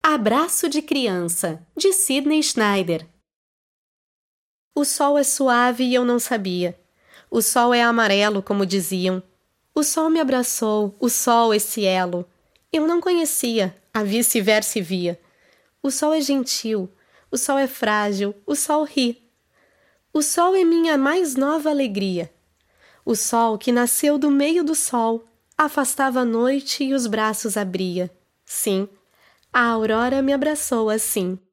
Abraço de criança, de Sidney Schneider. O sol é suave e eu não sabia. O sol é amarelo, como diziam. O sol me abraçou, o sol esse elo. Eu não conhecia, a vice-versa e via. O sol é gentil, o sol é frágil, o sol ri. O sol é minha mais nova alegria. O sol que nasceu do meio do sol, afastava a noite e os braços abria. Sim, a aurora me abraçou assim.